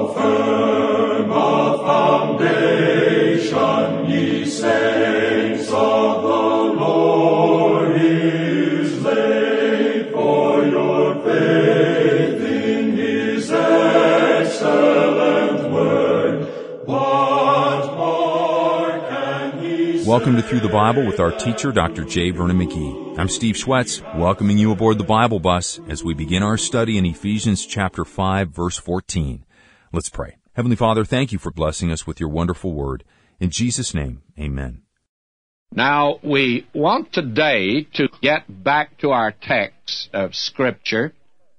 firm a foundation, ye saints of the Lord, is laid, for your faith in his excellent word. What more can he say? Welcome to Through the Bible with our teacher, Dr. J. Vernon McGee. I'm Steve Schwetz, welcoming you aboard the Bible bus as we begin our study in Ephesians chapter 5, verse 14. Let's pray. Heavenly Father, thank you for blessing us with your wonderful word. In Jesus' name, amen. Now, we want today to get back to our text of Scripture,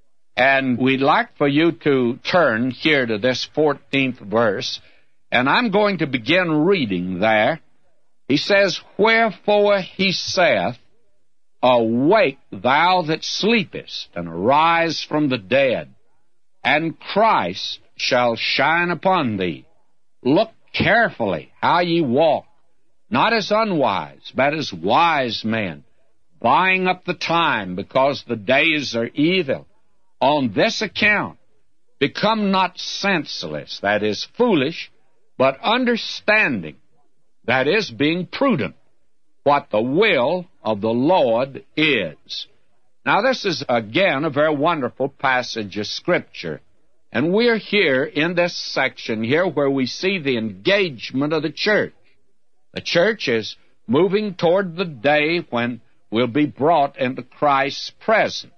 and we'd like for you to turn here to this 14th verse, and I'm going to begin reading there. He says, Wherefore he saith, Awake, thou that sleepest, and arise from the dead, and Christ shall shine upon thee. Look carefully how ye walk, not as unwise, but as wise men, buying up the time, because the days are evil. On this account, become not senseless, that is, foolish, but understanding, that is, being prudent, what the will of the Lord is. Now, this is, again, a very wonderful passage of Scripture. And we're here in this section here where we see the engagement of the church. The church is moving toward the day when we'll be brought into Christ's presence.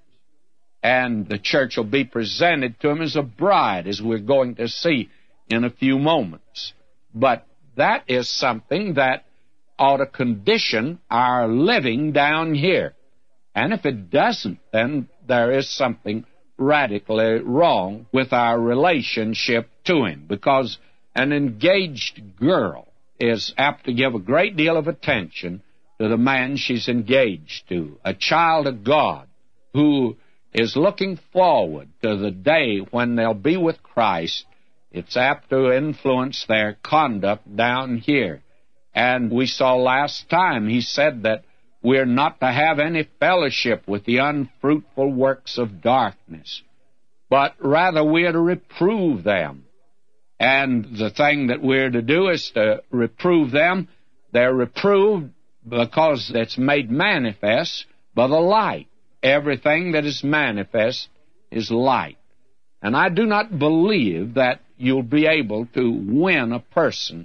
And the church will be presented to him as a bride, as we're going to see in a few moments. But that is something that ought to condition our living down here. And if it doesn't, then there is something radically wrong with our relationship to him, because an engaged girl is apt to give a great deal of attention to the man she's engaged to. A child of God who is looking forward to the day when they'll be with Christ, it's apt to influence their conduct down here. And we saw last time, he said that we're not to have any fellowship with the unfruitful works of darkness, but rather we're to reprove them. And the thing that we're to do is to reprove them. They're reproved because it's made manifest by the light. Everything that is manifest is light. And I do not believe that you'll be able to win a person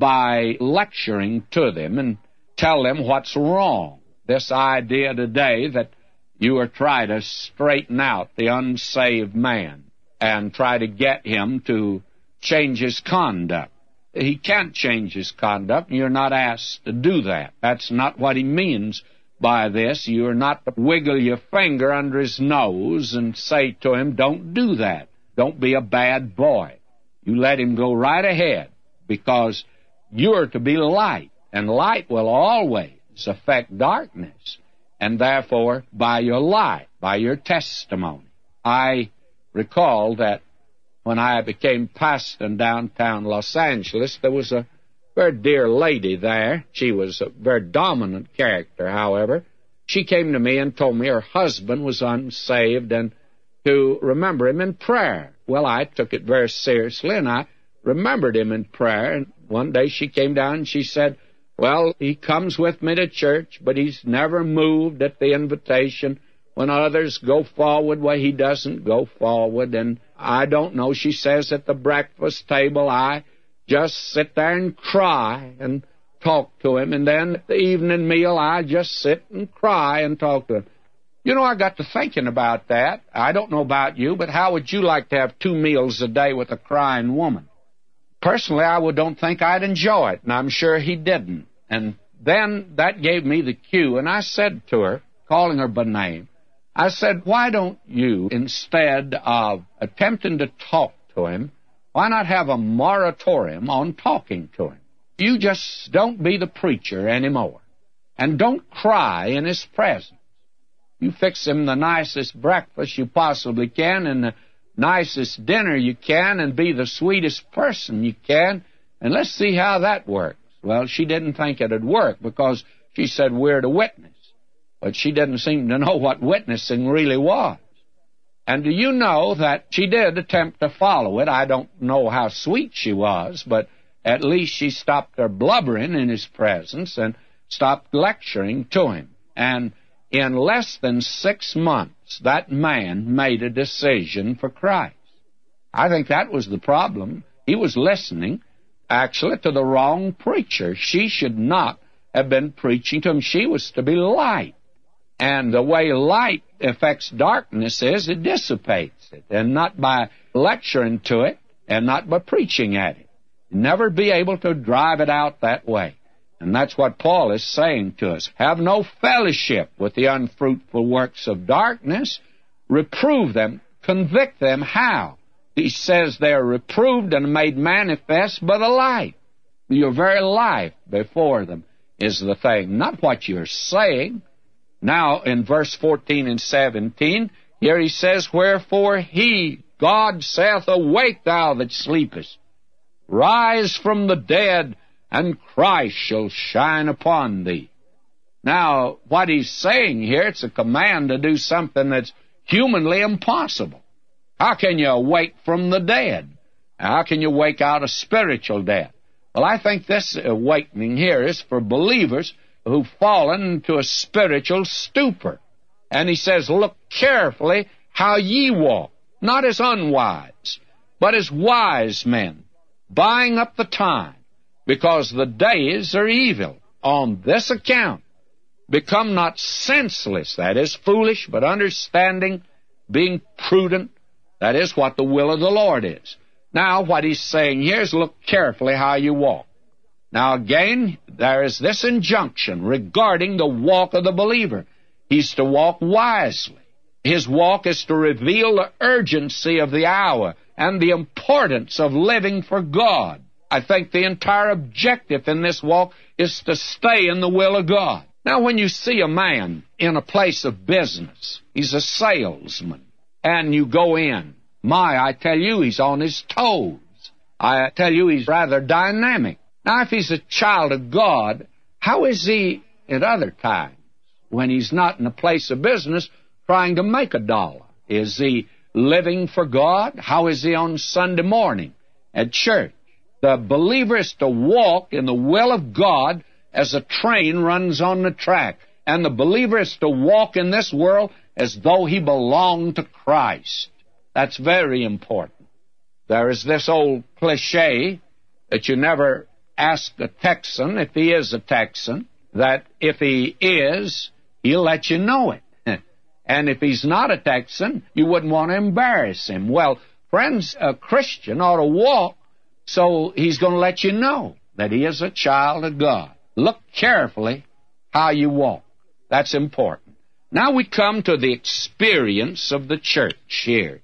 by lecturing to them and tell them what's wrong. This idea today that you are trying to straighten out the unsaved man and try to get him to change his conduct. He can't change his conduct. You're not asked to do that. That's not what he means by this. You're not to wiggle your finger under his nose and say to him, don't do that. Don't be a bad boy. You let him go right ahead, because you're to be light, and light will always affect darkness. And therefore, by your light, by your testimony. I recall that when I became pastor in downtown Los Angeles, there was a very dear lady there. She was a very dominant character, however. She came to me and told me her husband was unsaved and to remember him in prayer. Well, I took it very seriously, and I remembered him in prayer. And one day she came down and she said, well, he comes with me to church, but he's never moved at the invitation. When others go forward, well, he doesn't go forward. And I don't know, she says, at the breakfast table, I just sit there and cry and talk to him. And then at the evening meal, I just sit and cry and talk to him. You know, I got to thinking about that. I don't know about you, but how would you like to have 2 meals a day with a crying woman? Personally, I don't think I'd enjoy it, and I'm sure he didn't. And then that gave me the cue, and I said to her, calling her by name, I said, why don't you, instead of attempting to talk to him, why not have a moratorium on talking to him? You just don't be the preacher anymore, and don't cry in his presence. You fix him the nicest breakfast you possibly can and the nicest dinner you can and be the sweetest person you can, and let's see how that works. Well, she didn't think it'd work because she said we're to witness, but she didn't seem to know what witnessing really was. And do you know that she did attempt to follow it? I don't know how sweet she was, but at least she stopped her blubbering in his presence and stopped lecturing to him. And in less than 6 months, that man made a decision for Christ. I think that was the problem. He was listening, actually, to the wrong preacher. She should not have been preaching to him. She was to be light. And the way light affects darkness is it dissipates it, and not by lecturing to it, and not by preaching at it. Never be able to drive it out that way. And that's what Paul is saying to us. Have no fellowship with the unfruitful works of darkness. Reprove them, convict them. How? He says they are reproved and made manifest by the light. Your very life before them is the thing, not what you're saying. Now, in verse 14 and 17, here he says, Wherefore he, God, saith, Awake thou that sleepest, rise from the dead, and Christ shall shine upon thee. Now, what he's saying here, it's a command to do something that's humanly impossible. How can you awake from the dead? How can you wake out of spiritual death? Well, I think this awakening here is for believers who've fallen into a spiritual stupor. And he says, Look carefully how ye walk, not as unwise, but as wise men, buying up the time, because the days are evil. On this account, become not senseless, that is, foolish, but understanding, being prudent, that is what the will of the Lord is. Now, what he's saying here is look carefully how you walk. Now, again, there is this injunction regarding the walk of the believer. He's to walk wisely. His walk is to reveal the urgency of the hour and the importance of living for God. I think the entire objective in this walk is to stay in the will of God. Now, when you see a man in a place of business, he's a salesman, and you go in, I tell you, he's on his toes. I tell you, he's rather dynamic. Now, if he's a child of God, how is he at other times when he's not in a place of business trying to make $1? Is he living for God? How is he on Sunday morning at church? The believer is to walk in the will of God as a train runs on the track. And the believer is to walk in this world as though he belonged to Christ. That's very important. There is this old cliche that you never ask a Texan if he is a Texan, that if he is, he'll let you know it. And if he's not a Texan, you wouldn't want to embarrass him. Well, friends, a Christian ought to walk so he's going to let you know that he is a child of God. Look carefully how you walk. That's important. Now we come to the experience of the church here.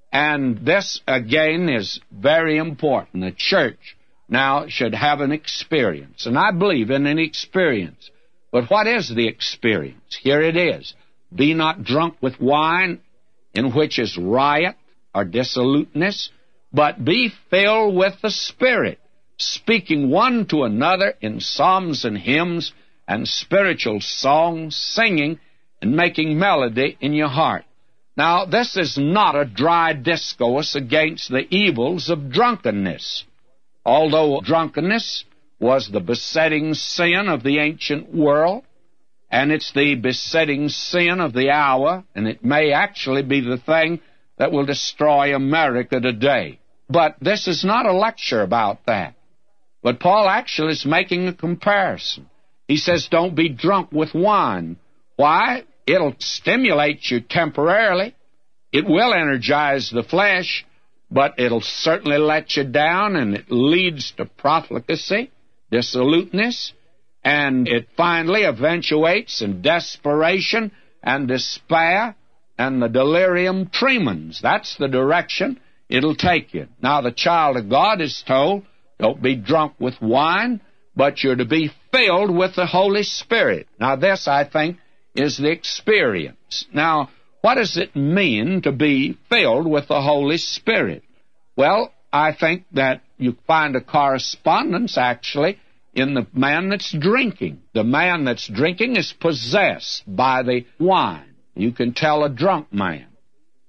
And this, again, is very important. The church now should have an experience. And I believe in an experience. But what is the experience? Here it is. Be not drunk with wine, in which is riot or dissoluteness, but be filled with the Spirit, speaking one to another in psalms and hymns and spiritual songs, singing and making melody in your heart. Now, this is not a dry discourse against the evils of drunkenness. Although drunkenness was the besetting sin of the ancient world, and it's the besetting sin of the hour, and it may actually be the thing that will destroy America today. But this is not a lecture about that. But Paul actually is making a comparison. He says, don't be drunk with wine. Why? It'll stimulate you temporarily. It will energize the flesh, but it'll certainly let you down, and it leads to profligacy, dissoluteness, and it finally eventuates in desperation and despair and the delirium tremens. That's the direction it'll take you. Now, the child of God is told, don't be drunk with wine, but you're to be filled with the Holy Spirit. Now, this, I think, is the experience. Now, what does it mean to be filled with the Holy Spirit? Well, I think that you find a correspondence, actually, in the man that's drinking. The man that's drinking is possessed by the wine. You can tell a drunk man.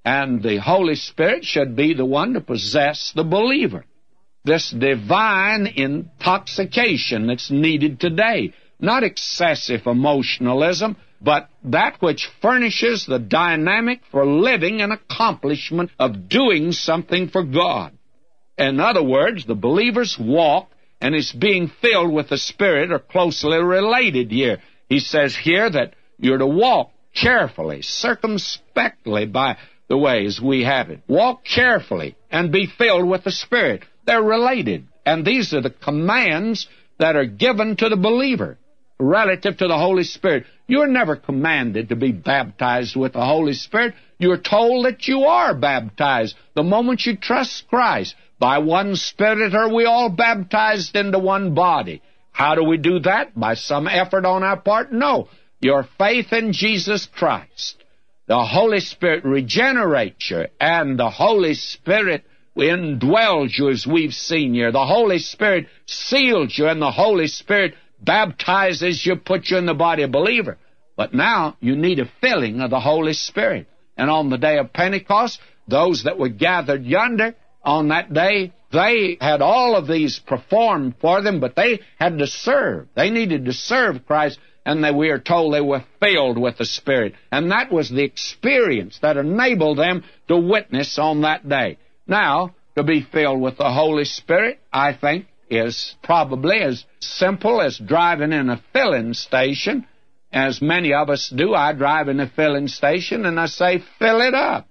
And the Holy Spirit should be the one to possess the believer. This divine intoxication that's needed today. Not excessive emotionalism, but that which furnishes the dynamic for living and accomplishment of doing something for God. In other words, the believer's walk and his being filled with the Spirit are closely related here. He says here that you're to walk carefully, circumspectly by the ways we have it. Walk carefully and be filled with the Spirit. They're related, and these are the commands that are given to the believer relative to the Holy Spirit. You're never commanded to be baptized with the Holy Spirit. You're told that you are baptized the moment you trust Christ. By one Spirit are we all baptized into one body. How do we do that? By some effort on our part? No. Your faith in Jesus Christ. The Holy Spirit regenerates you, and the Holy Spirit indwells you, as we've seen here. The Holy Spirit seals you, and the Holy Spirit baptizes you, puts you in the body of believer. But now you need a filling of the Holy Spirit. And on the day of Pentecost, those that were gathered yonder on that day, they had all of these performed for them, but they had to serve. They needed to serve Christ, and we are told they were filled with the Spirit. And that was the experience that enabled them to witness on that day. Now, to be filled with the Holy Spirit, I think, is probably as simple as driving in a filling station, as many of us do. I drive in a filling station, and I say, fill it up.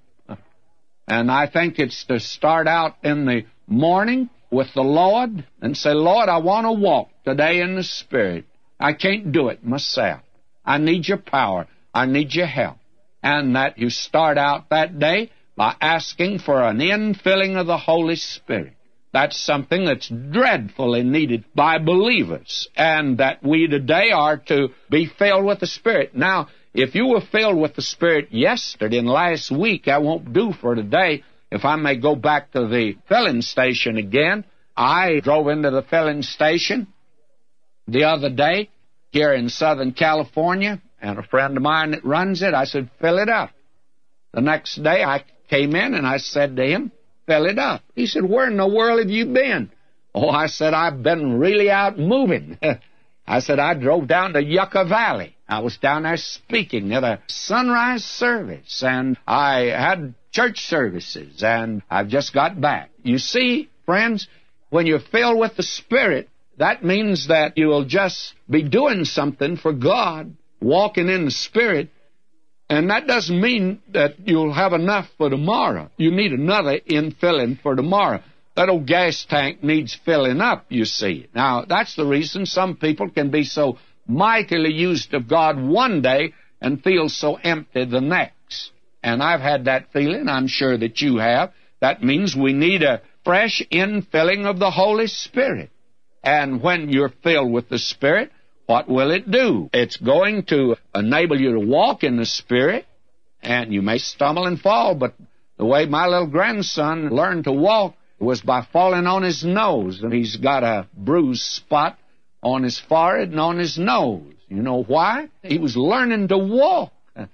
And I think it's to start out in the morning with the Lord and say, Lord, I want to walk today in the Spirit. I can't do it myself. I need your power. I need your help. And that you start out that day by asking for an infilling of the Holy Spirit. That's something that's dreadfully needed by believers, and that we today are to be filled with the Spirit. Now, if you were filled with the Spirit yesterday and last week, I won't do for today. If I may go back to the filling station again, I drove into the filling station the other day here in Southern California, and a friend of mine that runs it, I said, fill it up. The next day I came in and I said to him, fill it up. He said, where in the world have you been? Oh, I said, I've been really out moving. I said, I drove down to Yucca Valley. I was down there speaking at a sunrise service, and I had church services, and I've just got back. You see, friends, when you're filled with the Spirit, that means that you will just be doing something for God, walking in the Spirit, and that doesn't mean that you'll have enough for tomorrow. You need another infilling for tomorrow. That old gas tank needs filling up, you see. Now, that's the reason some people can be so mightily used of God one day and feel so empty the next. And I've had that feeling. I'm sure that you have. That means we need a fresh infilling of the Holy Spirit. And when you're filled with the Spirit, what will it do? It's going to enable you to walk in the Spirit, and you may stumble and fall, but the way my little grandson learned to walk was by falling on his nose, and he's got a bruised spot on his forehead and on his nose. You know why? He was learning to walk.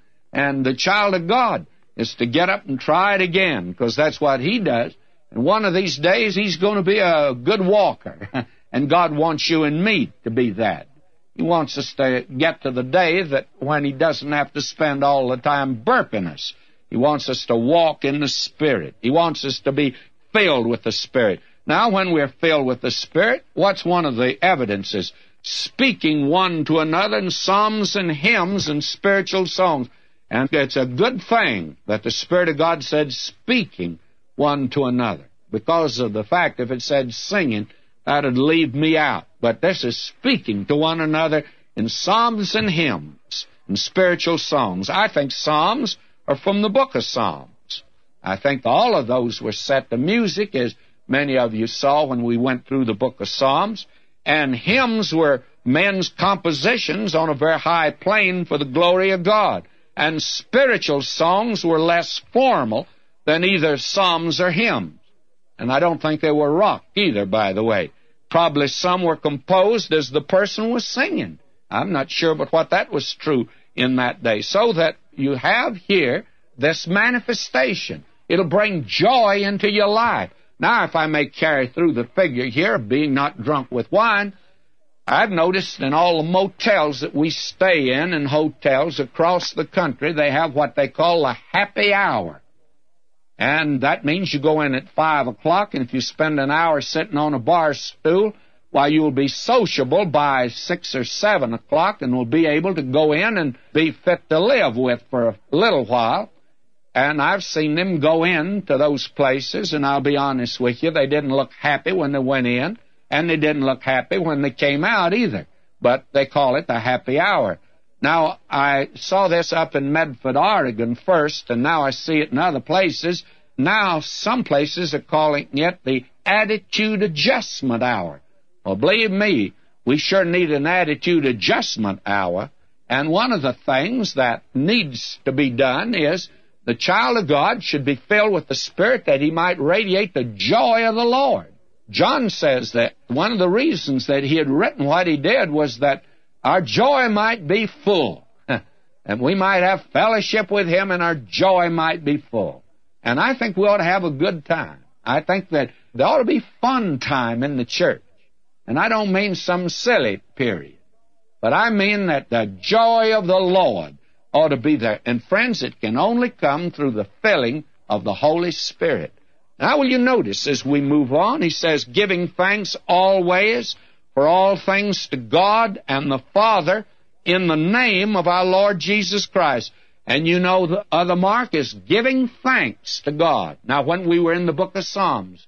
And the child of God is to get up and try it again, because that's what he does. And one of these days, he's going to be a good walker. And God wants you and me to be that. He wants us to get to the day that when he doesn't have to spend all the time burping us. He wants us to walk in the Spirit. He wants us to be filled with the Spirit. Now, when we're filled with the Spirit, what's one of the evidences? Speaking one to another in psalms and hymns and spiritual songs. And it's a good thing that the Spirit of God said speaking one to another. Because of the fact, if it said singing, that would leave me out. But this is speaking to one another in psalms and hymns and spiritual songs. I think psalms are from the book of Psalms. I think all of those were set to music, as many of you saw when we went through the book of Psalms. And hymns were men's compositions on a very high plane for the glory of God. And spiritual songs were less formal than either psalms or hymns. And I don't think they were rock either, by the way. Probably some were composed as the person was singing. I'm not sure but what that was true in that day. So that you have here this manifestation. It'll bring joy into your life. Now, if I may carry through the figure here of being not drunk with wine, I've noticed in all the motels that we stay in and hotels across the country, they have what they call a happy hour. And that means you go in at 5 o'clock, and if you spend an hour sitting on a bar stool, why, you'll be sociable by 6 or 7 o'clock and will be able to go in and be fit to live with for a little while. And I've seen them go in to those places, and I'll be honest with you, they didn't look happy when they went in, and they didn't look happy when they came out either. But they call it the happy hour. Now, I saw this up in Medford, Oregon first, and now I see it in other places. Now, some places are calling it the attitude adjustment hour. Well, believe me, we sure need an attitude adjustment hour. And one of the things that needs to be done is the child of God should be filled with the Spirit that he might radiate the joy of the Lord. John says that one of the reasons that he had written what he did was that our joy might be full, and we might have fellowship with him, and our joy might be full. And I think we ought to have a good time. I think that there ought to be fun time in the church. And I don't mean some silly period, but I mean that the joy of the Lord ought to be there. And friends, it can only come through the filling of the Holy Spirit. Now, will you notice as we move on, he says, giving thanks always for all things to God and the Father in the name of our Lord Jesus Christ. And you know the other mark is giving thanks to God. Now, when we were in the book of Psalms,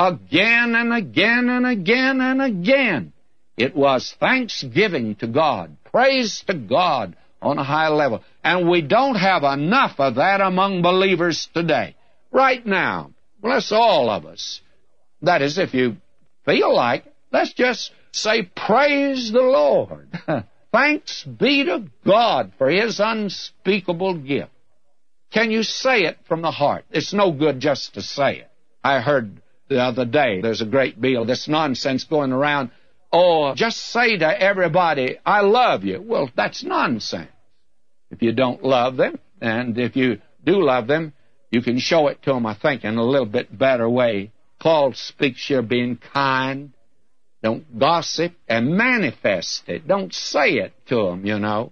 again and again and again and again, it was thanksgiving to God, praise to God on a high level. And we don't have enough of that among believers today. Right now, bless all of us. That is, if you feel like, let's just say, praise the Lord. Thanks be to God for his unspeakable gift. Can you say it from the heart? It's no good just to say it. I heard the other day, there's a great deal of this nonsense going around. Oh, just say to everybody, I love you. Well, that's nonsense. If you don't love them, and if you do love them, you can show it to them, I think, in a little bit better way. Paul speaks here being kind. Don't gossip and manifest it. Don't say it to them, you know.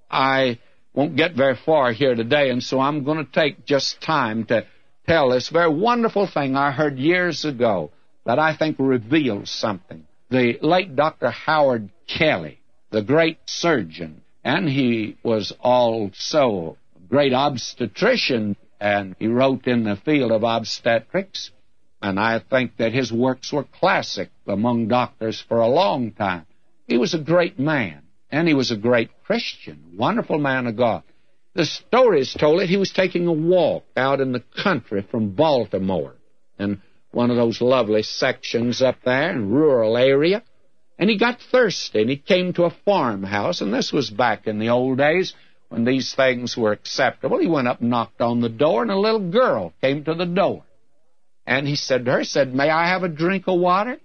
I won't get very far here today, and so I'm going to take just time to tell this very wonderful thing I heard years ago that I think reveals something. The late Dr. Howard Kelly, the great surgeon, and he was also a great obstetrician, and he wrote in the field of obstetrics, and I think that his works were classic among doctors for a long time. He was a great man, and he was a great Christian, wonderful man of God. The story is told that he was taking a walk out in the country from Baltimore, in one of those lovely sections up there in rural area, and he got thirsty, and he came to a farmhouse, and this was back in the old days when these things were acceptable. He went up and knocked on the door, and a little girl came to the door. And he said to her, may I have a drink of water?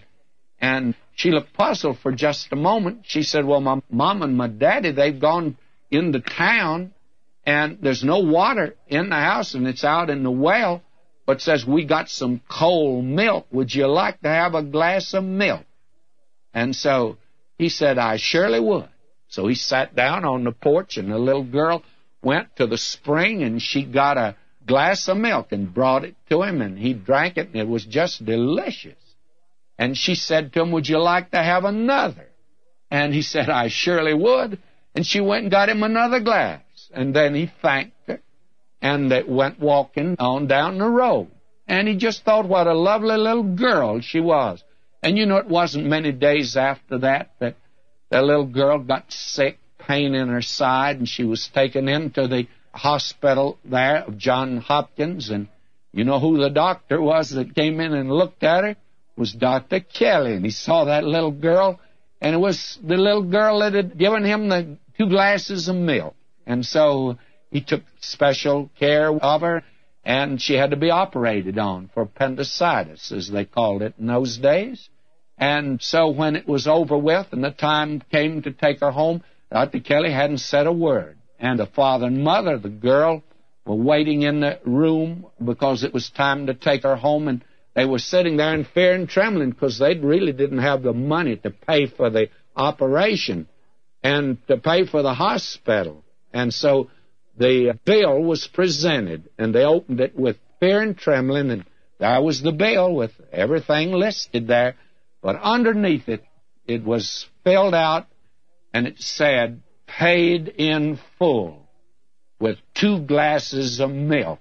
And she looked puzzled for just a moment. She said, well, my mom and my daddy, they've gone into town, and there's no water in the house, and it's out in the well, but says, we got some cold milk. Would you like to have a glass of milk? And so he said, I surely would. So he sat down on the porch, and the little girl went to the spring, and she got a glass of milk and brought it to him, and he drank it, and it was just delicious. And she said to him, would you like to have another? And he said, I surely would. And she went and got him another glass. And then he thanked her, and they went walking on down the road. And he just thought what a lovely little girl she was. And you know, it wasn't many days after that that the little girl got sick, pain in her side, and she was taken into the hospital there of Johns Hopkins. And you know who the doctor was that came in and looked at her? It was Dr. Kelly. And he saw that little girl, and it was the little girl that had given him the 2 glasses of milk. And so he took special care of her, and she had to be operated on for appendicitis, as they called it in those days. And so when it was over with and the time came to take her home, Dr. Kelly hadn't said a word. And the father and mother of the girl were waiting in the room because it was time to take her home, and they were sitting there in fear and trembling because they really didn't have the money to pay for the operation and to pay for the hospital. And so the bill was presented, and they opened it with fear and trembling, and there was the bill with everything listed there. But underneath it, it was filled out, and it said, paid in full, with 2 glasses of milk,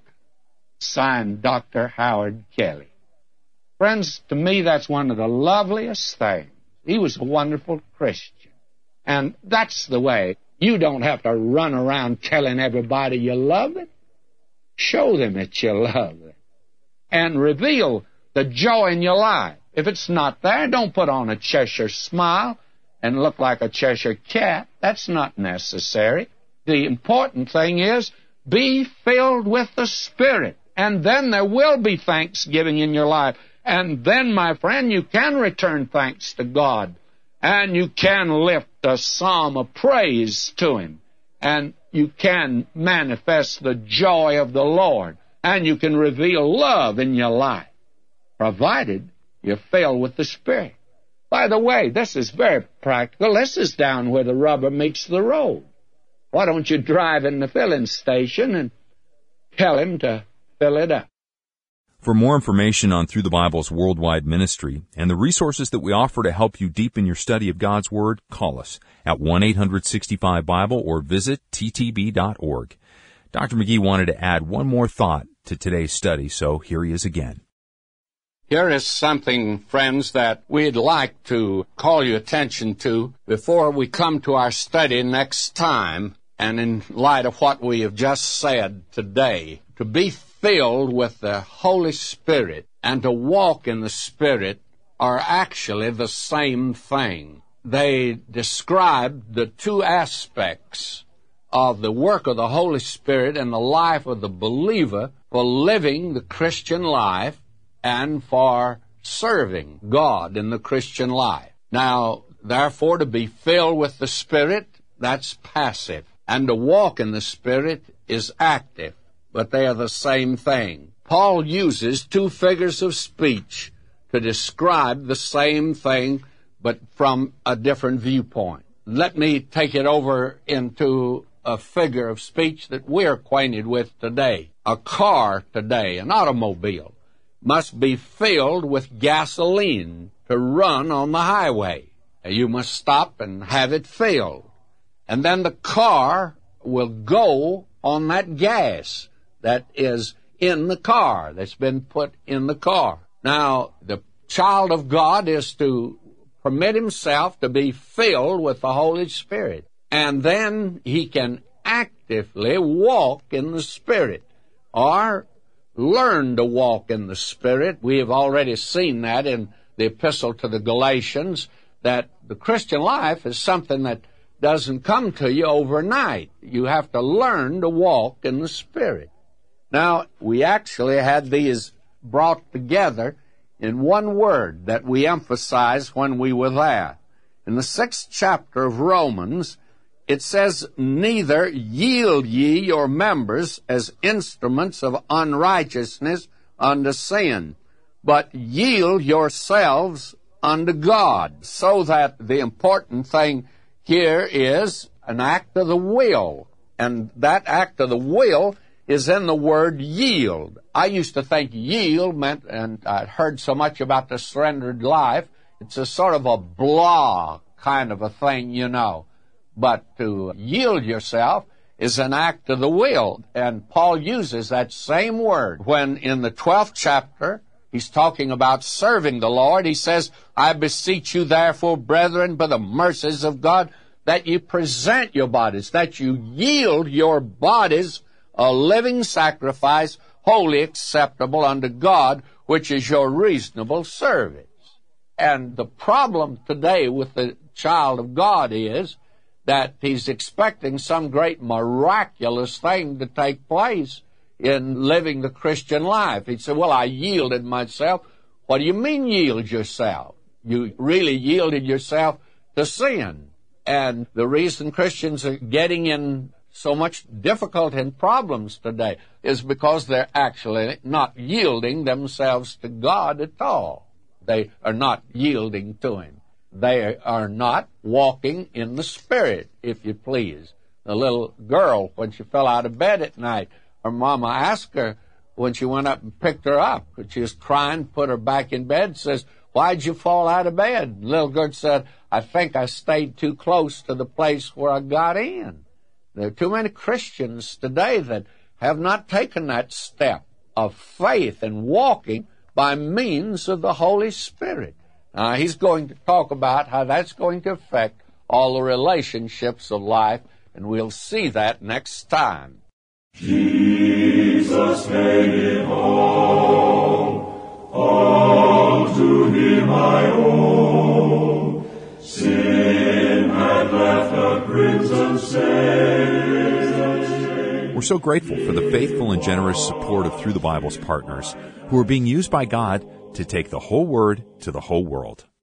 signed Dr. Howard Kelly. Friends, to me, that's one of the loveliest things. He was a wonderful Christian. And that's the way. You don't have to run around telling everybody you love them. Show them that you love them. And reveal the joy in your life. If it's not there, don't put on a Cheshire smile and look like a Cheshire cat. That's not necessary. The important thing is, be filled with the Spirit. And then there will be thanksgiving in your life. And then, my friend, you can return thanks to God. And you can lift a psalm of praise to Him. And you can manifest the joy of the Lord. And you can reveal love in your life, provided you're filled with the Spirit. By the way, this is very practical. This is down where the rubber meets the road. Why don't you drive in the filling station and tell Him to fill it up? For more information on Through the Bible's worldwide ministry and the resources that we offer to help you deepen your study of God's Word, call us at 1-800-65-BIBLE or visit ttb.org. Dr. McGee wanted to add one more thought to today's study, so here he is again. Here is something, friends, that we'd like to call your attention to before we come to our study next time, and in light of what we have just said today. To be filled with the Holy Spirit and to walk in the Spirit are actually the same thing. They describe the 2 aspects of the work of the Holy Spirit in the life of the believer for living the Christian life and for serving God in the Christian life. Now, therefore, to be filled with the Spirit, that's passive. And to walk in the Spirit is active. But they are the same thing. Paul uses 2 figures of speech to describe the same thing, but from a different viewpoint. Let me take it over into a figure of speech that we're acquainted with today. A car today, an automobile, must be filled with gasoline to run on the highway. You must stop and have it filled. And then the car will go on that gas that is in the car, that's been put in the car. Now, the child of God is to permit himself to be filled with the Holy Spirit. And then he can actively walk in the Spirit, or learn to walk in the Spirit. We have already seen that in the epistle to the Galatians, that the Christian life is something that doesn't come to you overnight. You have to learn to walk in the Spirit. Now, we actually had these brought together in one word that we emphasized when we were there. In the 6th chapter of Romans, it says, "Neither yield ye your members as instruments of unrighteousness unto sin, but yield yourselves unto God." So that the important thing here is an act of the will, and that act of the will is in the word yield. I used to think yield meant, and I'd heard so much about the surrendered life, it's a sort of a blah kind of a thing, you know. But to yield yourself is an act of the will. And Paul uses that same word when in the 12th chapter he's talking about serving the Lord. He says, "I beseech you therefore, brethren, by the mercies of God, that you present your bodies, that you yield your bodies a living sacrifice, wholly acceptable unto God, which is your reasonable service." And the problem today with the child of God is that he's expecting some great miraculous thing to take place in living the Christian life. He'd say, "Well, I yielded myself." What do you mean yield yourself? You really yielded yourself to sin. And the reason Christians are getting in so much difficulty and problems today is because they're actually not yielding themselves to God at all. They are not yielding to Him. They are not walking in the Spirit, if you please. The little girl, when she fell out of bed at night, her mama asked her when she went up and picked her up, she was crying, put her back in bed, says, "Why'd you fall out of bed?" The little girl said, "I think I stayed too close to the place where I got in." There are too many Christians today that have not taken that step of faith and walking by means of the Holy Spirit. He's going to talk about how that's going to affect all the relationships of life, and we'll see that next time. Jesus made it all to Him I owe. Sin had left a crimson stain. We're so grateful for the faithful and generous support of Through the Bible's partners, who are being used by God to take the whole Word to the whole world.